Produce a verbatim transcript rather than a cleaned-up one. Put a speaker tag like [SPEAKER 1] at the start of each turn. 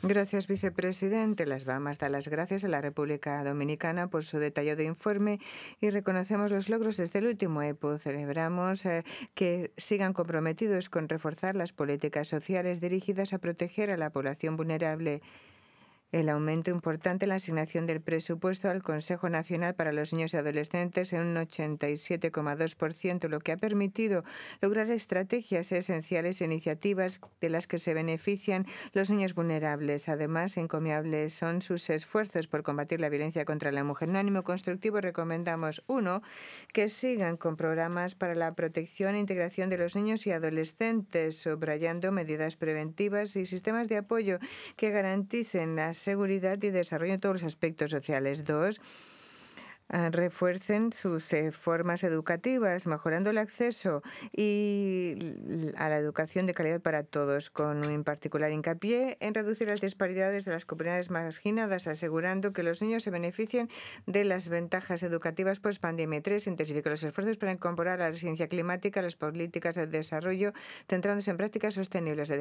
[SPEAKER 1] Gracias, vicepresidente. Las Bahamas da las gracias a la República Dominicana por su detallado informe y reconocemos los logros desde el último E P O. Celebramos eh, que sigan comprometidos con reforzar las políticas sociales dirigidas a proteger a la población vulnerable. El aumento importante en la asignación del presupuesto al Consejo Nacional para los Niños y Adolescentes en un ochenta y siete coma dos por ciento, lo que ha permitido lograr estrategias esenciales e iniciativas de las que se benefician los niños vulnerables. Además, encomiables son sus esfuerzos por combatir la violencia contra la mujer. En un ánimo constructivo recomendamos, uno, que sigan con programas para la protección e integración de los niños y adolescentes, subrayando medidas preventivas y sistemas de apoyo que garanticen la seguridad y desarrollo en todos los aspectos sociales. Dos, ah, refuercen sus eh, formas educativas, mejorando el acceso y l- a la educación de calidad para todos, con un particular hincapié en reducir las disparidades de las comunidades marginadas, asegurando que los niños se beneficien de las ventajas educativas post pandemia. Tres, intensificar los esfuerzos para incorporar la residencia climática a las políticas de desarrollo, centrándose en prácticas sostenibles.